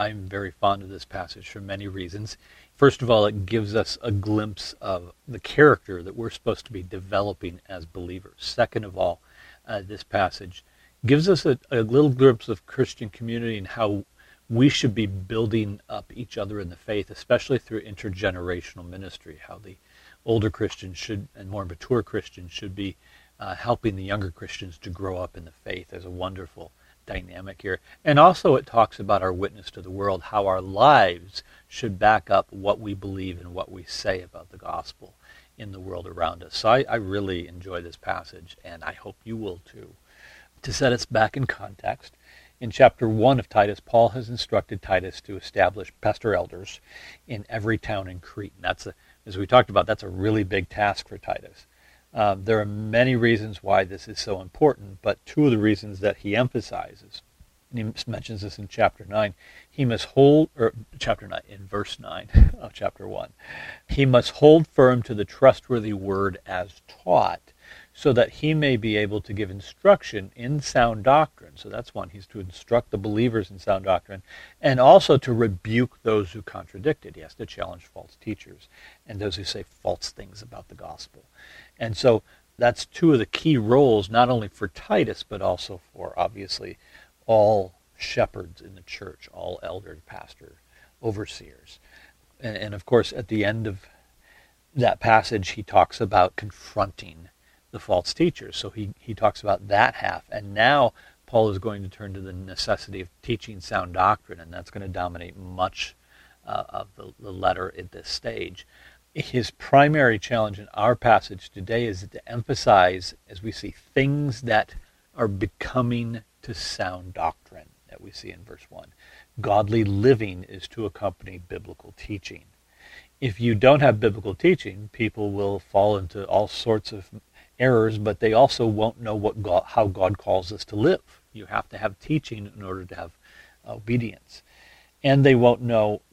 I'm very fond of this passage for many reasons. First of all, it gives us a glimpse of the character that we're supposed to be developing as believers. Second of all, this passage gives us a little glimpse of Christian community and how we should be building up each other in the faith, especially through intergenerational ministry, how the older Christians should, and more mature Christians should be helping the younger Christians to grow up in the faith. There's a wonderful dynamic here. And also it talks about our witness to the world, how our lives should back up what we believe and what we say about the gospel in the world around us. So I really enjoy this passage, and I hope you will too. To set us back in context, in chapter 1 of Titus, Paul has instructed Titus to establish pastor elders in every town in Crete. And that's, as we talked about, that's a really big task for Titus. There are many reasons why this is so important, but two of the reasons that he emphasizes, and he mentions this in chapter 9, he must hold, or chapter 9, in verse 9 of chapter 1, he must hold firm to the trustworthy word as taught, so that he may be able to give instruction in sound doctrine. So that's one. He's to instruct the believers in sound doctrine, and also to rebuke those who contradict it. He has to challenge false teachers and those who say false things about the gospel. And so that's two of the key roles, not only for Titus, but also for, obviously, all shepherds in the church, all elders, pastors, overseers. And of course, at the end of that passage, he talks about confronting the false teachers. So he talks about that half. And now Paul is going to turn to the necessity of teaching sound doctrine, and that's going to dominate much of the letter at this stage. His primary challenge in our passage today is to emphasize, as we see, things that are becoming to sound doctrine that we see in verse 1. Godly living is to accompany biblical teaching. If you don't have biblical teaching, people will fall into all sorts of errors, but they also won't know how God calls us to live. You have to have teaching in order to have obedience. And people won't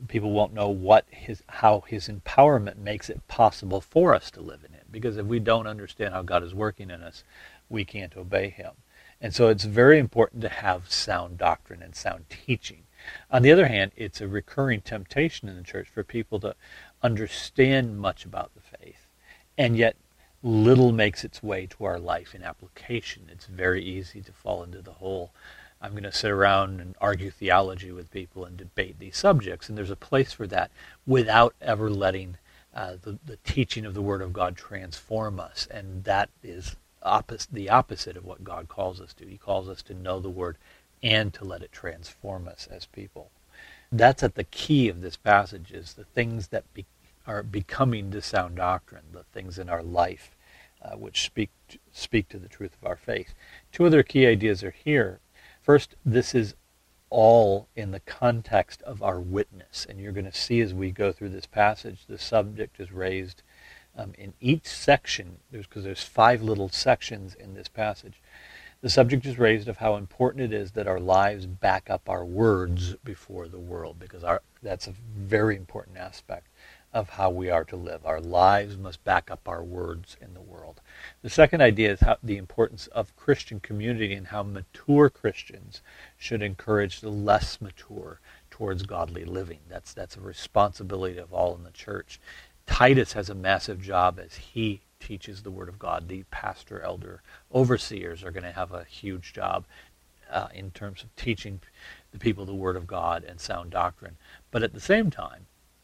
know how his empowerment makes it possible for us to live in it. Because if we don't understand how God is working in us, we can't obey him. And so it's very important to have sound doctrine and sound teaching. On the other hand, it's a recurring temptation in the church for people to understand much about the faith, and yet little makes its way to our life in application. It's very easy to fall into the whole, I'm going to sit around and argue theology with people and debate these subjects, and there's a place for that without ever letting the teaching of the Word of God transform us, and that is the opposite of what God calls us to. He calls us to know the Word and to let it transform us as people. That's at the key of this passage, is the things that are becoming to sound doctrine, the things in our life which speak to the truth of our faith. Two other key ideas are here. First, this is all in the context of our witness, and you're going to see as we go through this passage, the subject is raised in each section, because there's 5 little sections in this passage. The subject is raised of how important it is that our lives back up our words before the world, because that's a very important aspect of how we are to live. Our lives must back up our words in the world. The second idea is the importance of Christian community and how mature Christians should encourage the less mature towards godly living. That's a responsibility of all in the church. Titus has a massive job as he teaches the Word of God. The pastor, elder, overseers are going to have a huge job in terms of teaching the people the Word of God and sound doctrine. But at the same time,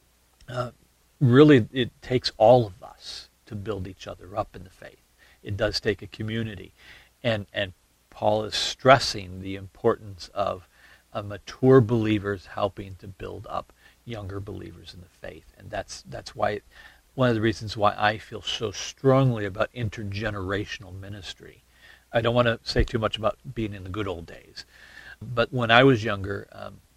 really it takes all of us to build each other up in the faith. It does take a community. And Paul is stressing the importance of mature believers helping to build up younger believers in the faith. And that's why one of the reasons why I feel so strongly about intergenerational ministry. I don't want to say too much about being in the good old days, but when I was younger,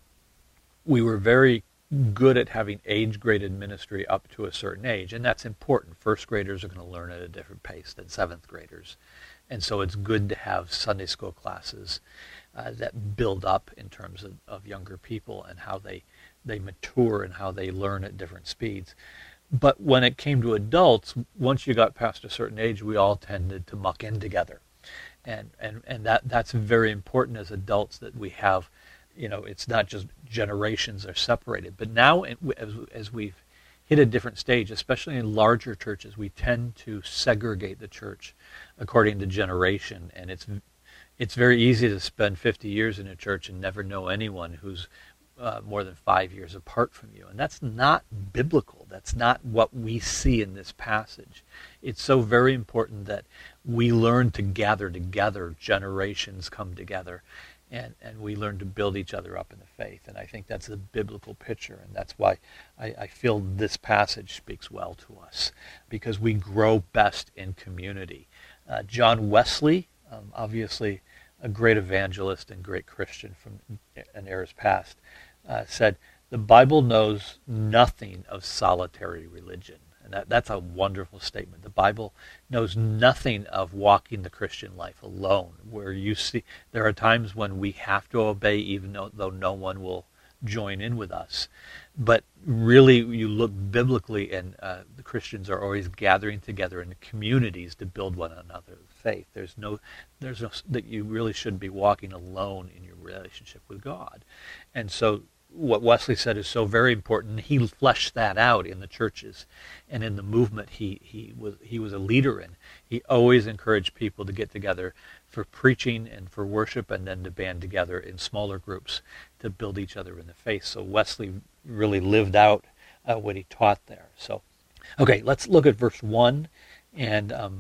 we were very good at having age-graded ministry up to a certain age, and that's important. First graders are going to learn at a different pace than seventh graders, and so it's good to have Sunday school classes that build up in terms of younger people and how they mature and how they learn at different speeds. But when it came to adults, once you got past a certain age, we all tended to muck in together. And that's very important as adults, that we have it's not just generations are separated. But now, as we've hit a different stage, especially in larger churches, we tend to segregate the church according to generation, and it's very easy to spend 50 years in a church and never know anyone who's more than 5 years apart from you. And that's not biblical. That's not what we see in this passage. It's so very important that we learn to gather together, generations come together, and we learn to build each other up in the faith. And I think that's the biblical picture, and that's why I feel this passage speaks well to us, because we grow best in community. John Wesley, obviously a great evangelist and great Christian from an era's past, said, "The Bible knows nothing of solitary religion." And that's a wonderful statement. The Bible knows nothing of walking the Christian life alone, where you see there are times when we have to obey even though no one will join in with us. But really, you look biblically, and the Christians are always gathering together in communities to build one another's faith. There's no that you really shouldn't be walking alone in your relationship with God. And so what Wesley said is so very important. He fleshed that out in the churches and in the movement he was a leader in. He always encouraged people to get together for preaching and for worship, and then to band together in smaller groups to build each other in the faith. So Wesley really lived out what he taught there. So, okay, let's look at verse 1, and let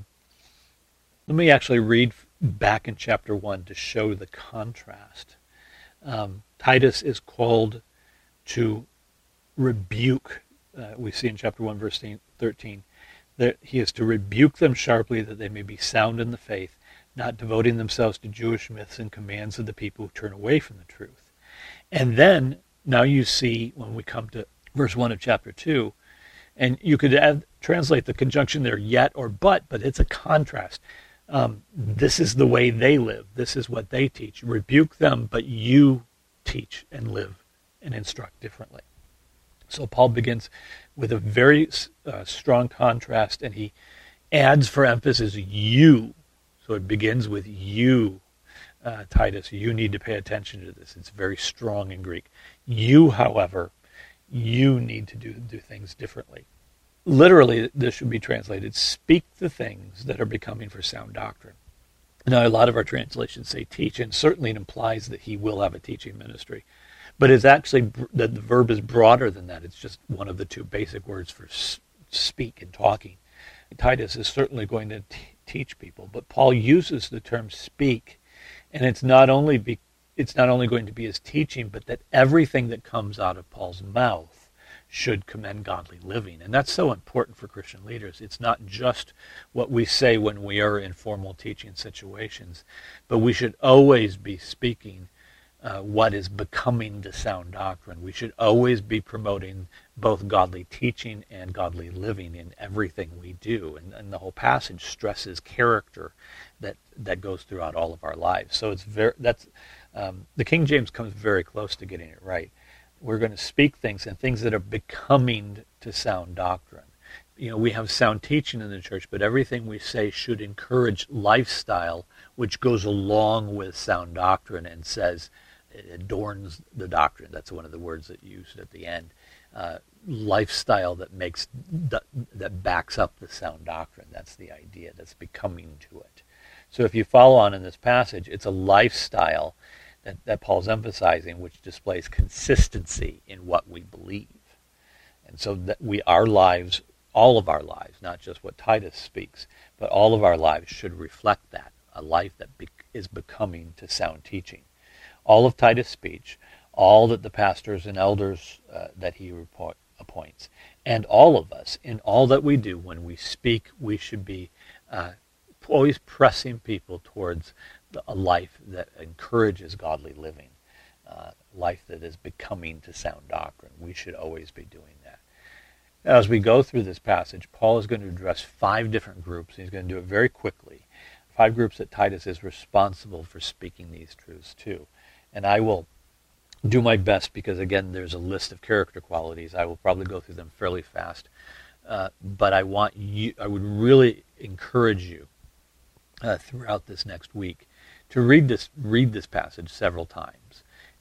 me actually read back in chapter 1 to show the contrast. Titus is called to rebuke. We see in chapter 1, verse 13, that he is to rebuke them sharply, that they may be sound in the faith, not devoting themselves to Jewish myths and commands of the people who turn away from the truth. And then, now you see, when we come to verse 1 of chapter 2, and you could translate the conjunction there, yet or but it's a contrast. This is the way they live. This is what they teach. Rebuke them, but you teach and live and instruct differently. So Paul begins with a very strong contrast, and he adds for emphasis you. So it begins with you, Titus. You need to pay attention to this. It's very strong in Greek. You, however, you need to do things differently. Literally, this should be translated, speak the things that are becoming for sound doctrine. Now, a lot of our translations say teach, and certainly it implies that he will have a teaching ministry. But it's actually that the verb is broader than that. It's just one of the two basic words for speak and talking. Titus is certainly going to teach people, but Paul uses the term speak, and it's not only going to be his teaching, but that everything that comes out of Paul's mouth should commend godly living. And that's so important for Christian leaders. It's not just what we say when we are in formal teaching situations, but we should always be speaking what is becoming to sound doctrine. We should always be promoting both godly teaching and godly living in everything we do. And the whole passage stresses character that goes throughout all of our lives. So the King James comes very close to getting it right. We're going to speak things that are becoming to sound doctrine. We have sound teaching in the church, but everything we say should encourage lifestyle which goes along with sound doctrine and says, it adorns the doctrine. That's one of the words that you used at the end. Lifestyle that backs up the sound doctrine. That's the idea. That's becoming to it. So if you follow on in this passage, it's a lifestyle that Paul's emphasizing, which displays consistency in what we believe. And so that our lives, all of our lives, not just what Titus speaks, but all of our lives should reflect that, a life that is becoming to sound teaching. All of Titus' speech, all that the pastors and elders that he appoints, and all of us, in all that we do, when we speak, we should be always pressing people towards a life that encourages godly living, life that is becoming to sound doctrine. We should always be doing that. As we go through this passage, Paul is going to address 5 different groups. He's going to do it very quickly. 5 groups that Titus is responsible for speaking these truths to. And I will do my best because, again, there's a list of character qualities. I will probably go through them fairly fast. But I would really encourage you throughout this next week to read this passage several times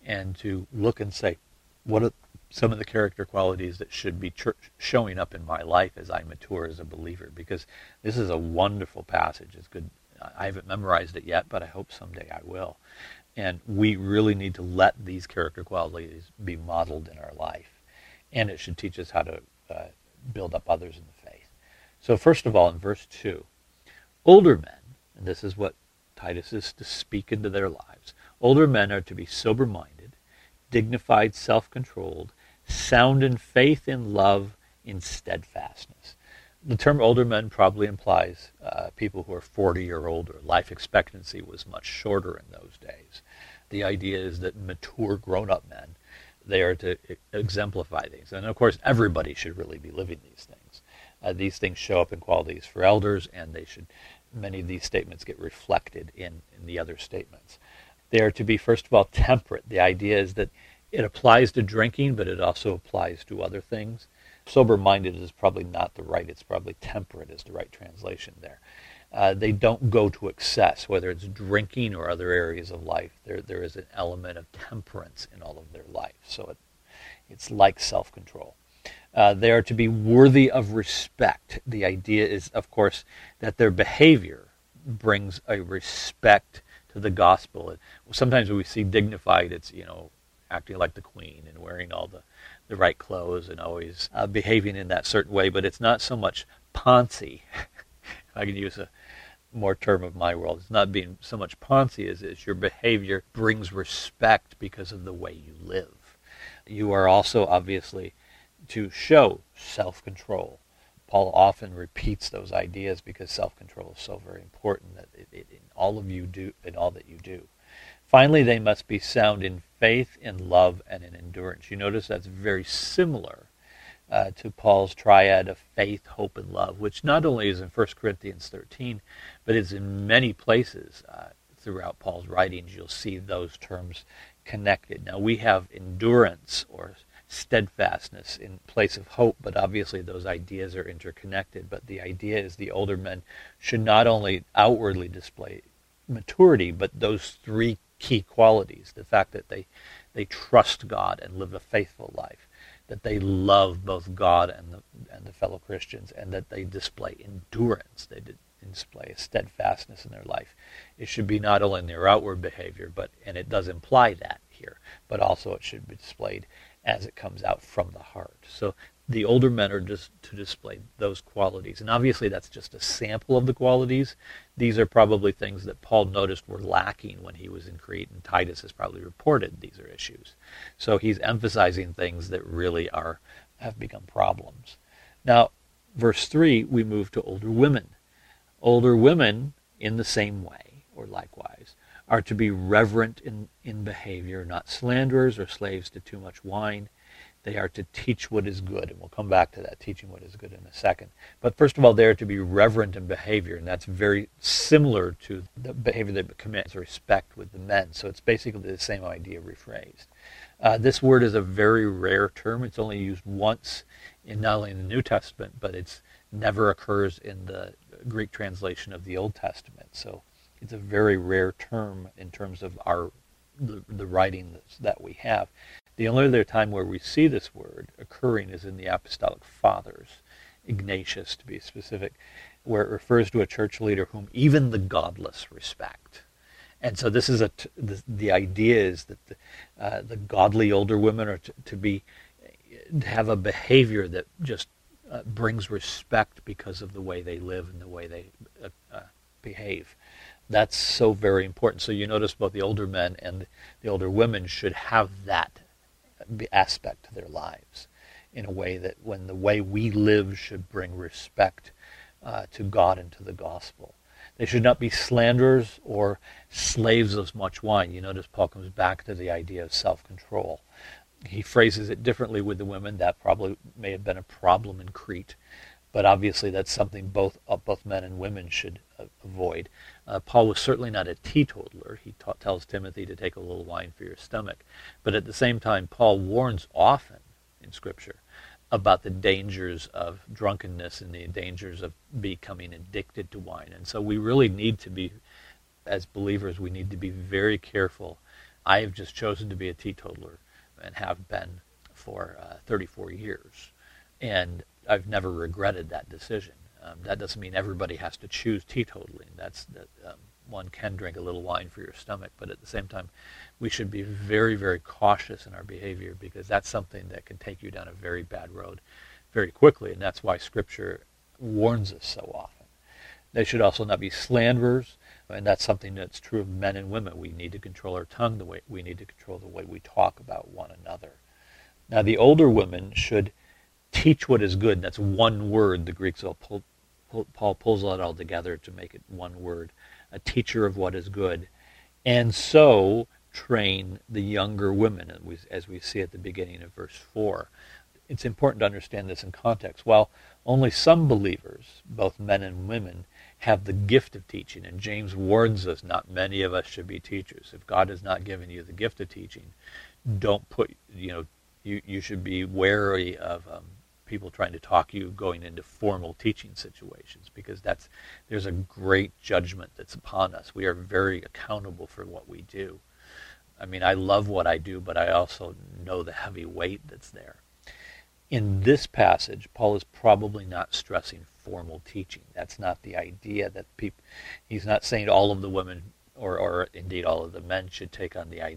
and to look and say, what are some of the character qualities that should be showing up in my life as I mature as a believer? Because this is a wonderful passage. It's good. I haven't memorized it yet, but I hope someday I will. And we really need to let these character qualities be modeled in our life. And it should teach us how to build up others in the faith. So first of all, in verse 2, older men, and this is what Titus is to speak into their lives, older men are to be sober-minded, dignified, self-controlled, sound in faith, in love, in steadfastness. The term older men probably implies people who are 40 or older. Life expectancy was much shorter in those days. The idea is that mature, grown-up men, they are to exemplify these. And of course, everybody should really be living these things. These things show up in qualities for elders, and many of these statements get reflected in the other statements. They are to be, first of all, temperate. The idea is that it applies to drinking, but it also applies to other things. Sober-minded is probably not the right. It's probably temperate is the right translation there. They don't go to excess, whether it's drinking or other areas of life. There is an element of temperance in all of their life. So it's like self-control. They are to be worthy of respect. The idea is, of course, that their behavior brings a respect to the gospel. Sometimes when we see dignified, it's, acting like the queen and wearing all the right clothes and always behaving in that certain way. But it's not so much poncy, if I can use a more term of my world. It's not being so much poncy as your behavior brings respect because of the way you live. You are also obviously to show self-control. Paul often repeats those ideas because self-control is so very important that in all of you do, in all that you do. Finally, they must be sound in faith, in love, and in endurance. You notice that's very similar to Paul's triad of faith, hope, and love, which not only is in 1 Corinthians 13, but is in many places throughout Paul's writings. You'll see those terms connected. Now, we have endurance or steadfastness in place of hope, but obviously those ideas are interconnected. But the idea is the older men should not only outwardly display maturity, but those three key qualities: the fact that they trust God and live a faithful life, that they love both God and the fellow Christians, and that they display endurance. They display a steadfastness in their life. It should be not only in their outward behavior, and it does imply that here, but also it should be displayed as it comes out from the heart. So the older men are just to display those qualities. And obviously that's just a sample of the qualities. These are probably things that Paul noticed were lacking when he was in Crete, and Titus has probably reported these are issues. So he's emphasizing things that really have become problems. Now, verse 3, we move to older women. Older women, in the same way, or likewise, are to be reverent in behavior, not slanderers or slaves to too much wine. They are to teach what is good, and we'll come back to that, teaching what is good, in a second. But first of all, they are to be reverent in behavior, and that's very similar to the behavior that commands respect with the men. So it's basically the same idea rephrased. This word is a very rare term. It's only used once, not only in the New Testament, but it never occurs in the Greek translation of the Old Testament. So it's a very rare term in terms of the writing that we have. The only other time where we see this word occurring is in the Apostolic Fathers, Ignatius to be specific, where it refers to a church leader whom even the godless respect. And so this is the idea is that the godly older women are to have a behavior that just brings respect because of the way they live and the way they behave. That's so very important. So you notice both the older men and the older women should have that aspect to their lives in a way that when the way we live should bring respect to God and to the gospel. They should not be slanderers or slaves of much wine. You notice Paul comes back to the idea of self-control. He phrases it differently with the women. That probably may have been a problem in Crete, but obviously that's something both men and women should avoid. Paul was certainly not a teetotaler. He tells Timothy to take a little wine for your stomach. But at the same time, Paul warns often in Scripture about the dangers of drunkenness and the dangers of becoming addicted to wine. And so we really need to be, as believers, we need to be very careful I have just chosen to be a teetotaler and have been for 34 years. And I've never regretted that decision. That doesn't mean everybody has to choose teetotaling. One can drink a little wine for your stomach, but at the same time, we should be very, very cautious in our behavior, because that's something that can take you down a very bad road very quickly, and that's why Scripture warns us so often. They should also not be slanderers, and that's something that's true of men and women. We need to control our tongue, we need to control the way we talk about one another. Now, the older women should teach what is good. That's one word. The Greeks Paul pulls that all together to make it one word. A teacher of what is good. And so train the younger women, as we see at the beginning of verse 4. It's important to understand this in context. While only some believers, both men and women, have the gift of teaching, and James warns us not many of us should be teachers. If God has not given you the gift of teaching, don't put, you should be wary of people trying to talk you going into formal teaching situations, because there's a great judgment that's upon us. We are very accountable for what we do. I mean, I love what I do, but I also know the heavy weight that's there. In this passage, Paul is probably not stressing formal teaching. That's not the idea that he's not saying all of the women or indeed all of the men should take on the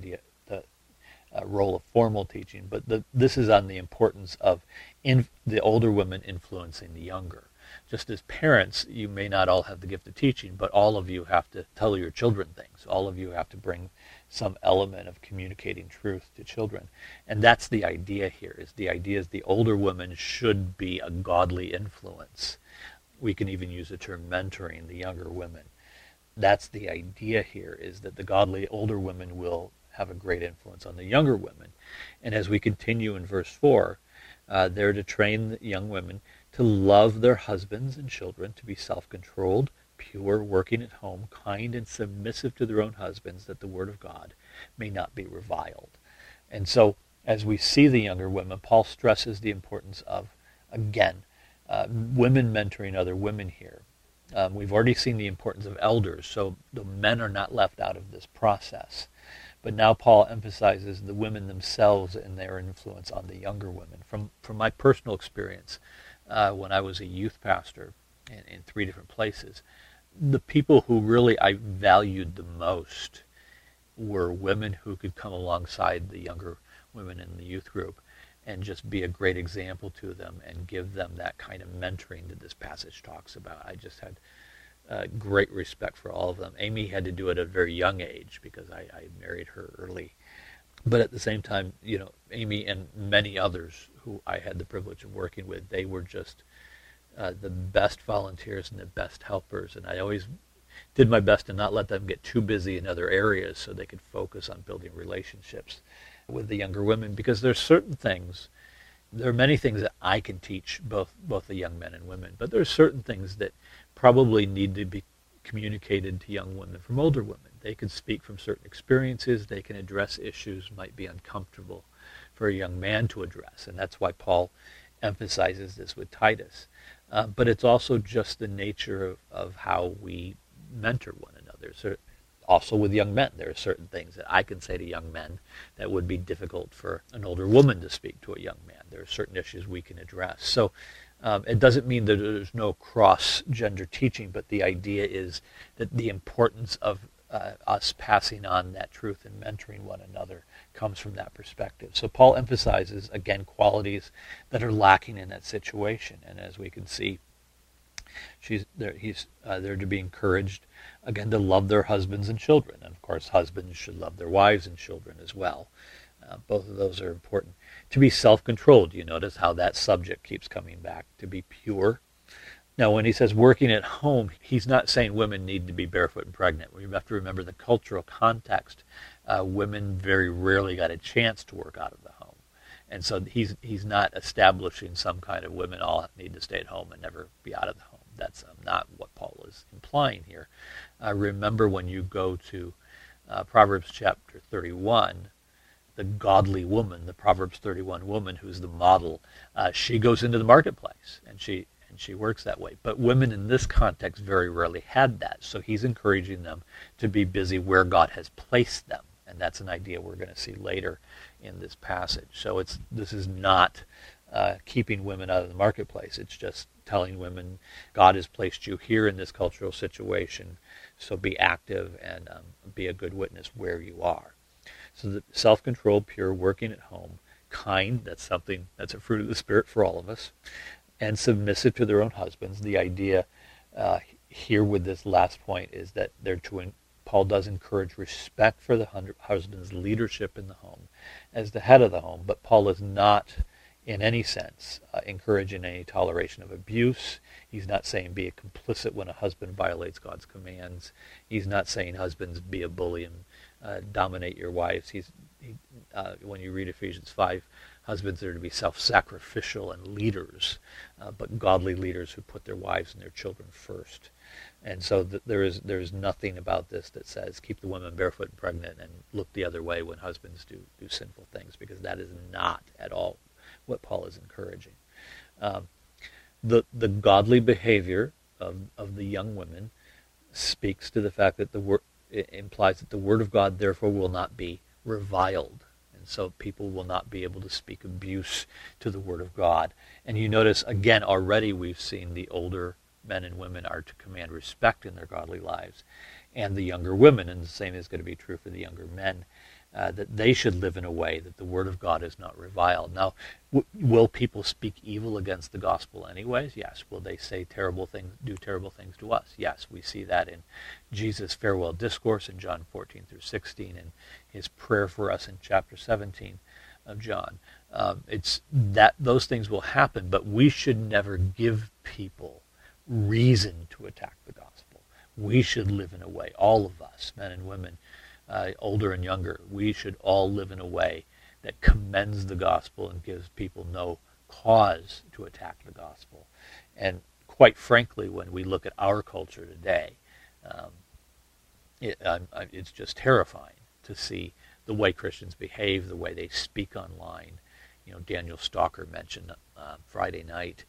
role of formal teaching, but this is on the importance of the older women influencing the younger. Just as parents, you may not all have the gift of teaching, but all of you have to tell your children things. All of you have to bring some element of communicating truth to children. And that's the idea here. The idea is the older women should be a godly influence. We can even use the term mentoring the younger women. That's the idea here, is that the godly older women will have a great influence on the younger women. And as we continue in verse 4, they're to train the young women to love their husbands and children, to be self-controlled, pure, working at home, kind and submissive to their own husbands, that the word of God may not be reviled. And so, as we see the younger women, Paul stresses the importance of, again, women mentoring other women here. We've already seen the importance of elders, so the men are not left out of this process. But now Paul emphasizes the women themselves and their influence on the younger women. From my personal experience, when I was a youth pastor in 3 different places, the people who really I valued the most were women who could come alongside the younger women in the youth group and just be a great example to them and give them that kind of mentoring that this passage talks about. I just had great respect for all of them. Amy had to do it at a very young age because I married her early. But at the same time, Amy and many others who I had the privilege of working with, they were just the best volunteers and the best helpers. And I always did my best to not let them get too busy in other areas so they could focus on building relationships with the younger women, because there are many things that I can teach both the young men and women, but there are certain things that probably need to be communicated to young women from older women. They can speak from certain experiences. They can address issues might be uncomfortable for a young man to address, and that's why Paul emphasizes this with Titus. But it's also just the nature of how we mentor one another. So also with young men, there are certain things that I can say to young men that would be difficult for an older woman to speak to a young man. There are certain issues we can address. So it doesn't mean that there's no cross-gender teaching, but the idea is that the importance of us passing on that truth and mentoring one another comes from that perspective. So Paul emphasizes, again, qualities that are lacking in that situation. And as we can see, they're to be encouraged, again, to love their husbands and children. And of course, husbands should love their wives and children as well. Both of those are important. To be self-controlled, you notice how that subject keeps coming back. To be pure. Now, when he says working at home, he's not saying women need to be barefoot and pregnant. We have to remember the cultural context. Women very rarely got a chance to work out of the home. And so he's not establishing some kind of women all need to stay at home and never be out of the home. That's not what Paul is implying here. Remember when you go to Proverbs chapter 31, the godly woman, the Proverbs 31 woman who's the model, she goes into the marketplace and she works that way. But women in this context very rarely had that. So he's encouraging them to be busy where God has placed them. And that's an idea we're going to see later in this passage. So this is not keeping women out of the marketplace. It's just telling women, God has placed you here in this cultural situation, so be active and be a good witness where you are. So the self-controlled, pure, working at home, kind, that's a fruit of the Spirit for all of us, and submissive to their own husbands. The idea here with this last point is that Paul does encourage respect for the husband's leadership in the home as the head of the home, but Paul is not in any sense encouraging any toleration of abuse. He's not saying be a complicit when a husband violates God's commands. He's not saying husbands be a bully and dominate your wives. When you read Ephesians 5, husbands are to be self-sacrificial and leaders, but godly leaders who put their wives and their children first. And so there is nothing about this that says keep the women barefoot and pregnant and look the other way when husbands do sinful things, because that is not at all what Paul is encouraging. The godly behavior of the young women speaks to the fact that it implies that the word of God therefore will not be reviled. And so people will not be able to speak abuse to the word of God. And you notice, again, already we've seen the older men and women are to command respect in their godly lives, and the younger women, and the same is going to be true for the younger men, that they should live in a way that the word of God is not reviled. Now, will people speak evil against the gospel anyways? Yes. Will they say terrible things, do terrible things to us? Yes. We see that in Jesus' farewell discourse in John 14 through 16, and his prayer for us in chapter 17 of John. It's that those things will happen, but we should never give people reason to attack the gospel. We should live in a way, all of us, men and women, older and younger, we should all live in a way that commends the gospel and gives people no cause to attack the gospel. And quite frankly, when we look at our culture today, it's just terrifying to see the way Christians behave, the way they speak online. Daniel Stalker mentioned Friday night.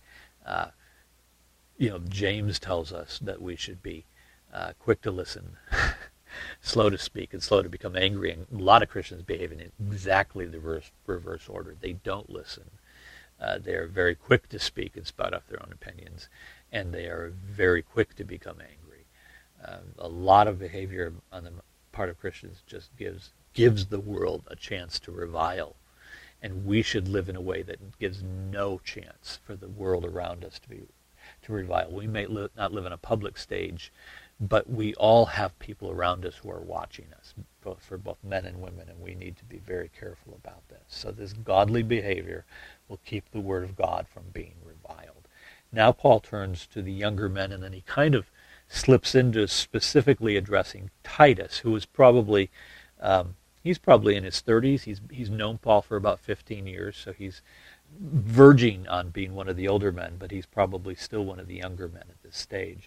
James tells us that we should be quick to listen, slow to speak, and slow to become angry. And a lot of Christians behave in exactly the reverse order. They don't listen. They're very quick to speak and spout off their own opinions, and they are very quick to become angry. A lot of behavior on the part of Christians just gives the world a chance to revile, and we should live in a way that gives no chance for the world around us to revile. We may not live on a public stage, but we all have people around us who are watching us, for both men and women, and we need to be very careful about this. So this godly behavior will keep the word of God from being reviled. Now Paul turns to the younger men, and then he kind of slips into specifically addressing Titus, who is probably he's probably in his 30s. He's known Paul for about 15 years, so he's verging on being one of the older men, but he's probably still one of the younger men at this stage.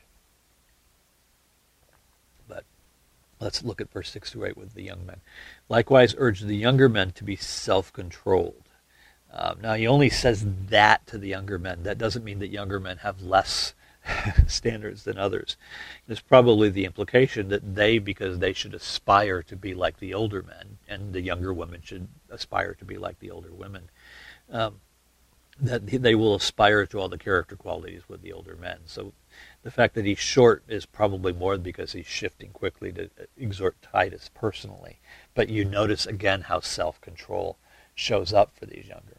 But let's look at verse 6 to 8 with the young men. Likewise, urge the younger men to be self-controlled. Now, he only says that to the younger men. That doesn't mean that younger men have less standards than others. There's probably the implication that because they should aspire to be like the older men, and the younger women should aspire to be like the older women, that they will aspire to all the character qualities with the older men. So the fact that he's short is probably more because he's shifting quickly to exhort Titus personally. But you notice again how self-control shows up for these younger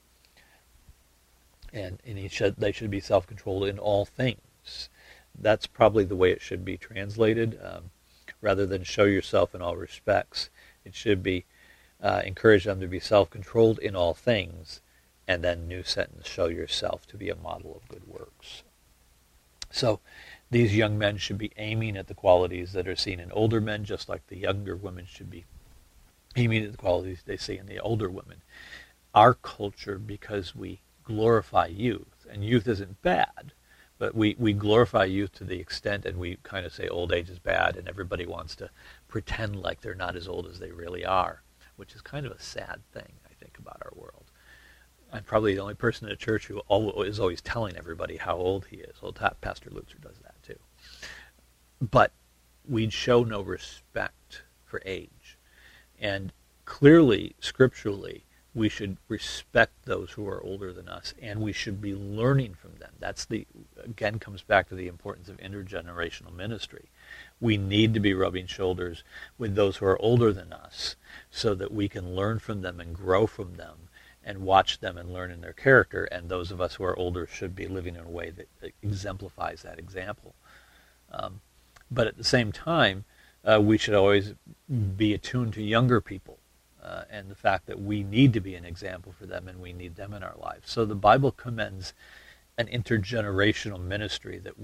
men. And they should be self-controlled in all things. That's probably the way it should be translated. Rather than show yourself in all respects, it should be encourage them to be self-controlled in all things. And then new sentence, show yourself to be a model of good works. So these young men should be aiming at the qualities that are seen in older men, just like the younger women should be aiming at the qualities they see in the older women. Our culture, because we glorify youth, and youth isn't bad, but we glorify youth to the extent, and we kind of say old age is bad, and everybody wants to pretend like they're not as old as they really are, which is kind of a sad thing, I think, about our world. I'm probably the only person in the church who is always telling everybody how old he is. Well, Pastor Lutzer does that too. But we'd show no respect for age. And clearly, scripturally, we should respect those who are older than us, and we should be learning from them. Again, comes back to the importance of intergenerational ministry. We need to be rubbing shoulders with those who are older than us so that we can learn from them and grow from them and watch them and learn in their character. And those of us who are older should be living in a way that exemplifies that example. But at the same time, we should always be attuned to younger people and the fact that we need to be an example for them and we need them in our lives. So the Bible commends an intergenerational ministry that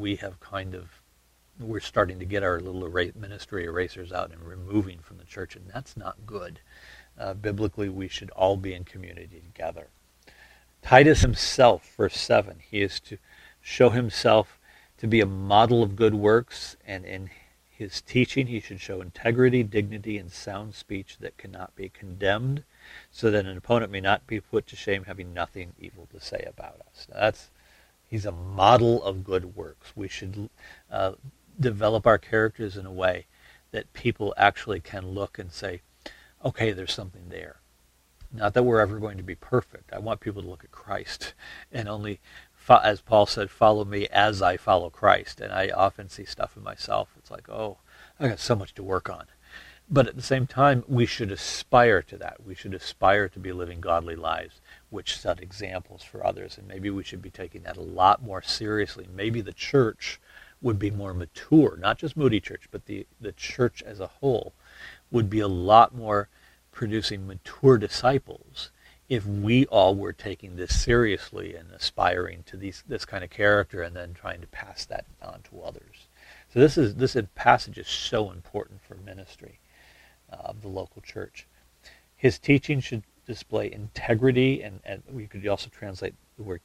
we're starting to get our little ministry erasers out and removing from the church, and that's not good. Biblically, we should all be in community together. Titus himself, verse 7, he is to show himself to be a model of good works, and in his teaching he should show integrity, dignity, and sound speech that cannot be condemned, so that an opponent may not be put to shame, having nothing evil to say about us. Now he's a model of good works. We should develop our characters in a way that people actually can look and say, okay, there's something there. Not that we're ever going to be perfect. I want people to look at Christ and only, as Paul said, follow me as I follow Christ. And I often see stuff in myself. It's like, oh, I got so much to work on. But at the same time, we should aspire to that. We should aspire to be living godly lives, which set examples for others. And maybe we should be taking that a lot more seriously. Maybe the church would be more mature, not just Moody Church, but the church as a whole would be a lot more producing mature disciples if we all were taking this seriously and aspiring to this kind of character and then trying to pass that on to others. So this passage is so important for ministry of the local church. His teaching should display integrity, and we could also translate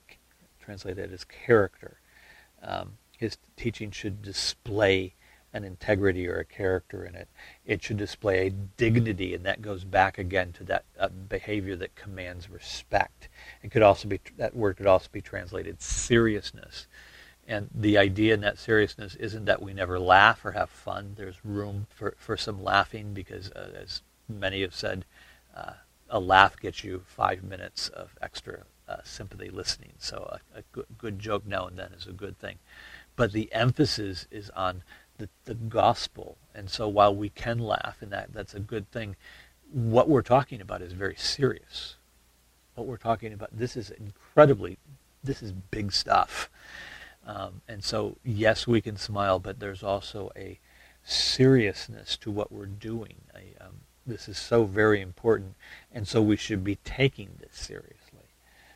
it as character. His teaching should display an integrity or a character in it. It should display a dignity, and that goes back again to that behavior that commands respect. That word could also be translated seriousness. And the idea in that seriousness isn't that we never laugh or have fun. There's room for some laughing because, as many have said, a laugh gets you 5 minutes of extra sympathy listening. So a good joke now and then is a good thing. But the emphasis is on the gospel. And so while we can laugh, and that's a good thing, what we're talking about is very serious. What we're talking about, this is big stuff. And so, yes, we can smile, but there's also a seriousness to what we're doing. This is so very important, and so we should be taking this seriously.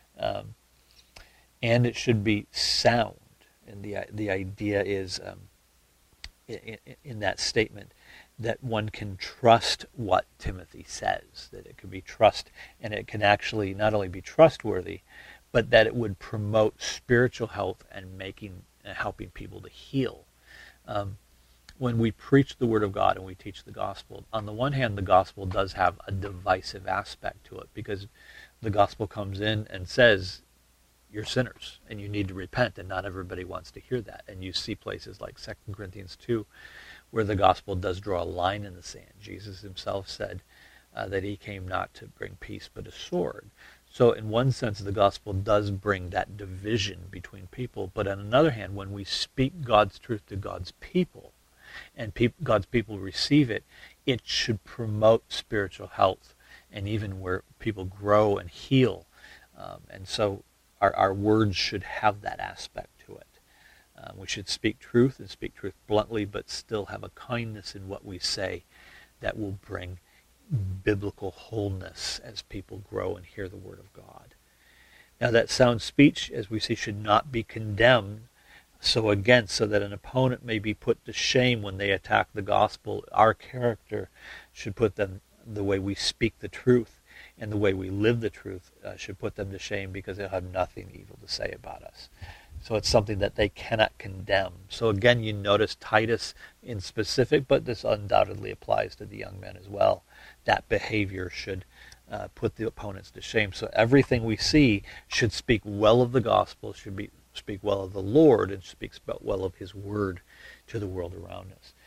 And it should be sound. And the idea is, in that statement, that one can trust what Timothy says, that it can be trust, and it can actually not only be trustworthy, but that it would promote spiritual health and helping people to heal. When we preach the Word of God and we teach the gospel, on the one hand, the gospel does have a divisive aspect to it, because the gospel comes in and says, you're sinners and you need to repent, and not everybody wants to hear that. And you see places like 2 Corinthians 2 where the gospel does draw a line in the sand. Jesus himself said that he came not to bring peace but a sword. So in one sense, the gospel does bring that division between people. But on another hand, when we speak God's truth to God's people, and God's people receive it, it should promote spiritual health, and even where people grow and heal. And so our words should have that aspect to it. We should speak truth, and speak truth bluntly, but still have a kindness in what we say that will bring biblical wholeness as people grow and hear the Word of God. Now that sound speech, as we see, should not be condemned. So again, so that an opponent may be put to shame when they attack the gospel, our character should put them, the way we speak the truth and the way we live the truth should put them to shame, because they'll have nothing evil to say about us. So it's something that they cannot condemn. So again, you notice Titus in specific, but this undoubtedly applies to the young men as well. That behavior should put the opponents to shame. So everything we see should speak well of the gospel, should speak well of the Lord, and speaks well of his word to the world around us.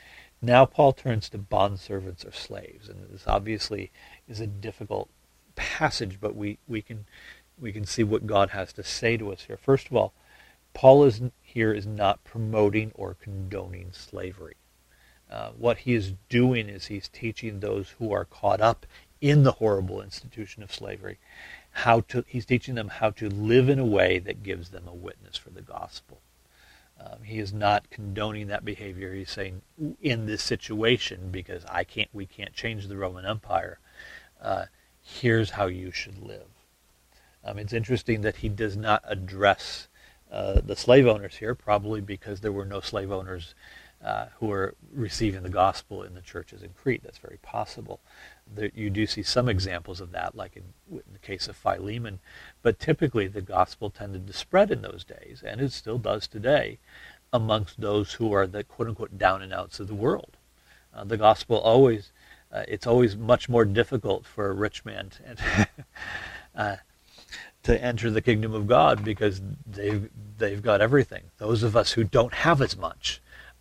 Now Paul turns to bondservants or slaves, and this obviously is a difficult passage, but we can see what God has to say to us here. First of all, Paul is not promoting or condoning slavery. What he is doing is he's teaching those who are caught up in the horrible institution of slavery he's teaching them how to live in a way that gives them a witness for the gospel. He is not condoning that behavior. He's saying, in this situation, because we can't change the Roman Empire, here's how you should live. It's interesting that he does not address the slave owners here, probably because there were no slave owners who were receiving the gospel in the churches in Crete. That's very possible. You do see some examples of that, like in the case of Philemon, but typically the gospel tended to spread in those days, and it still does today, amongst those who are the quote-unquote down and outs of the world. The gospel always, it's always much more difficult for a rich man to enter the kingdom of God because they've got everything. Those of us who don't have as much,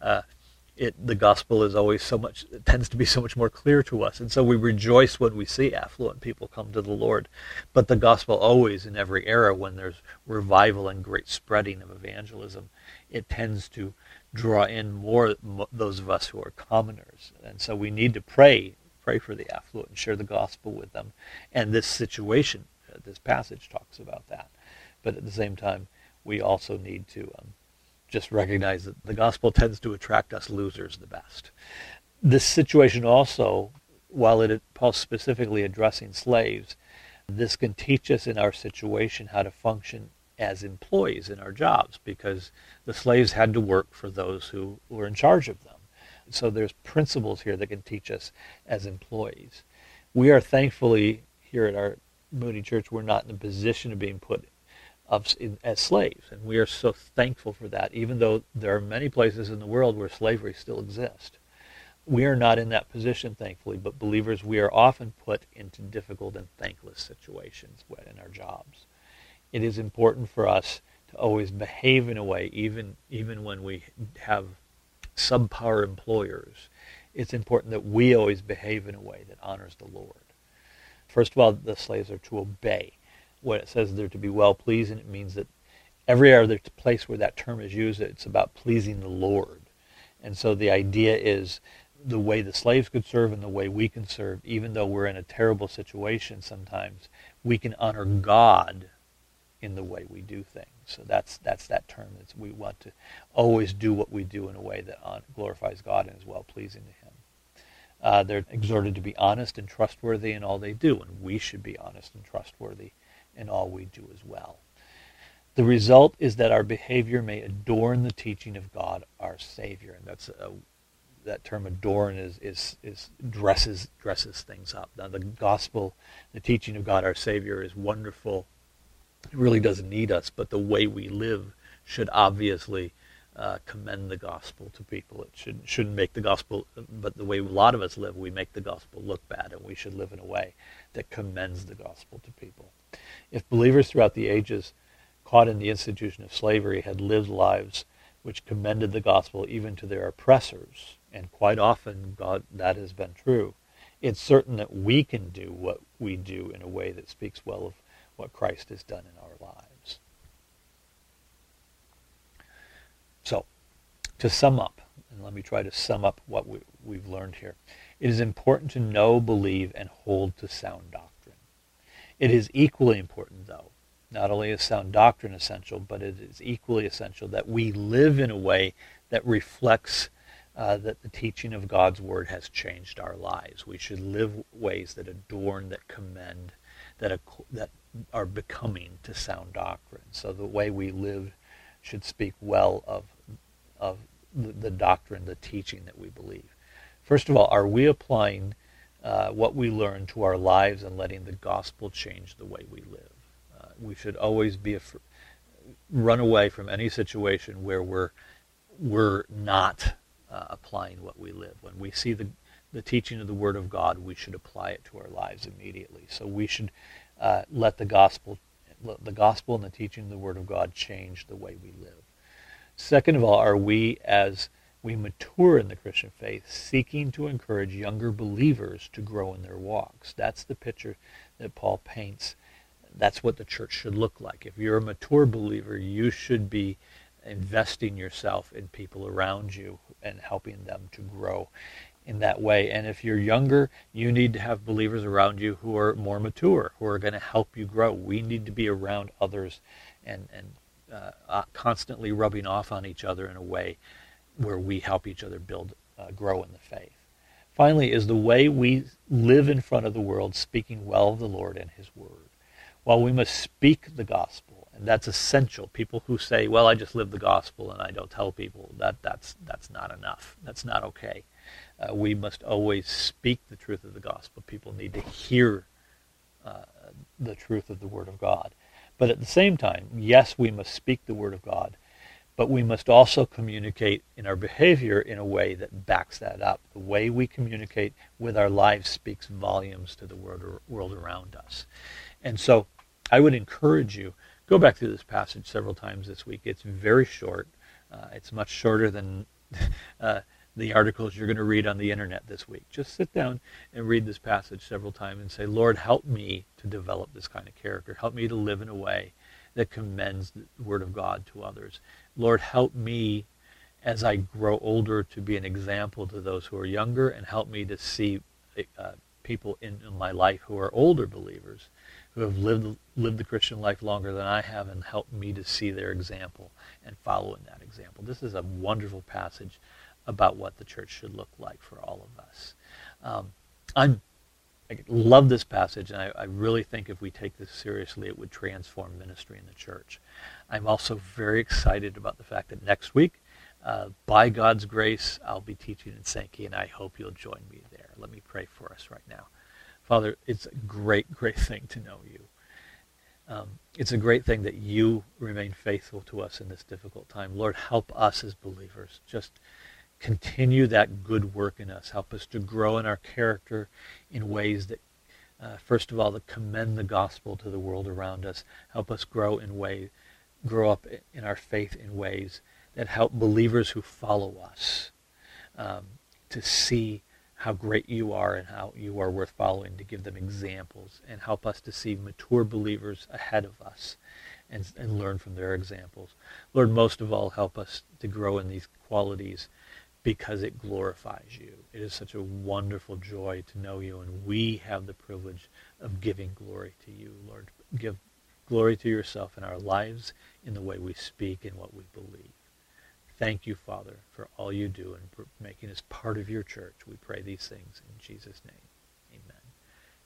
the gospel is always it tends to be so much more clear to us. And so we rejoice when we see affluent people come to the Lord. But the gospel always, in every era, when there's revival and great spreading of evangelism, it tends to draw in more those of us who are commoners. And so we need to pray for the affluent and share the gospel with them. And this situation, this passage talks about that. But at the same time, we also need to just recognize that the gospel tends to attract us losers the best. This situation also, while Paul's specifically addressing slaves, this can teach us in our situation how to function as employees in our jobs, because the slaves had to work for those who were in charge of them. So there's principles here that can teach us as employees. We are thankfully, here at our Moody Church, we're not in a position of being put as slaves, and we are so thankful for that, even though there are many places in the world where slavery still exists. We are not in that position, thankfully, but believers, we are often put into difficult and thankless situations in our jobs. It is important for us to always behave in a way, even when we have subpar employers. It's important that we always behave in a way that honors the Lord. First of all, the slaves are to obey. When it says they're to be well-pleasing, it means that every other place where that term is used, it's about pleasing the Lord. And so the idea is the way the slaves could serve and the way we can serve, even though we're in a terrible situation sometimes, we can honor God in the way we do things. So that's that term. We want to always do what we do in a way that glorifies God and is well-pleasing to Him. They're exhorted to be honest and trustworthy in all they do, and we should be honest and trustworthy in all we do as well. The result is that our behavior may adorn the teaching of God, our Savior, and that term "adorn" is dresses things up. Now, the gospel, the teaching of God, our Savior, is wonderful. It really doesn't need us, but the way we live should obviously commend the gospel to people. It shouldn't make the gospel, but the way a lot of us live, we make the gospel look bad, and we should live in a way that commends the gospel to people. If believers throughout the ages caught in the institution of slavery had lived lives which commended the gospel even to their oppressors, and quite often that has been true, it's certain that we can do what we do in a way that speaks well of what Christ has done in our lives. So, to sum up, and let me try to sum up what we've learned here. It is important to know, believe, and hold to sound doctrine. It is equally important, though, not only is sound doctrine essential, but it is equally essential that we live in a way that reflects that the teaching of God's Word has changed our lives. We should live ways that adorn, that commend, that are becoming to sound doctrine. So the way we live should speak well of the doctrine, the teaching that we believe. First of all, are we applying what we learn to our lives and letting the gospel change the way we live? We should always run away from any situation where we're not applying what we live. When we see the teaching of the Word of God, we should apply it to our lives immediately. So we should let the gospel and the teaching of the Word of God change the way we live. Second of all, are we as We mature in the Christian faith, seeking to encourage younger believers to grow in their walks. That's the picture that Paul paints. That's what the church should look like. If you're a mature believer, you should be investing yourself in people around you and helping them to grow in that way. And if you're younger, you need to have believers around you who are more mature, who are going to help you grow. We need to be around others and constantly rubbing off on each other in a way where we help each other grow in the faith. Finally, is the way we live in front of the world, speaking well of the Lord and his word. While we must speak the gospel, and that's essential. People who say, well, I just live the gospel and I don't tell people, that's not enough. That's not okay. We must always speak the truth of the gospel. People need to hear the truth of the word of God. But at the same time, yes, we must speak the word of God, but we must also communicate in our behavior in a way that backs that up. The way we communicate with our lives speaks volumes to the world around us. And so I would encourage you, go back through this passage several times this week. It's very short. It's much shorter than the articles you're going to read on the internet this week. Just sit down and read this passage several times and say, Lord, help me to develop this kind of character. Help me to live in a way that commends the word of God to others. Lord, help me as I grow older to be an example to those who are younger, and help me to see people in my life who are older believers, who have lived the Christian life longer than I have, and help me to see their example and follow in that example. This is a wonderful passage about what the church should look like for all of us. I love this passage, and I really think if we take this seriously, it would transform ministry in the church. I'm also very excited about the fact that next week, by God's grace, I'll be teaching in Sankey, and I hope you'll join me there. Let me pray for us right now. Father, it's a great, great thing to know you. It's a great thing that you remain faithful to us in this difficult time. Lord, help us as believers. Just continue that good work in us. Help us to grow in our character in ways that, first of all, that commend the gospel to the world around us. Help us grow up in our faith in ways that help believers who follow us to see how great you are and how you are worth following, to give them examples, and help us to see mature believers ahead of us and learn from their examples. Lord, most of all, help us to grow in these qualities because it glorifies you. It is such a wonderful joy to know you, and we have the privilege of giving glory to you. Lord, give glory to yourself in our lives, in the way we speak and what we believe. Thank you, Father, for all you do and for making us part of your church. We pray these things in Jesus' name.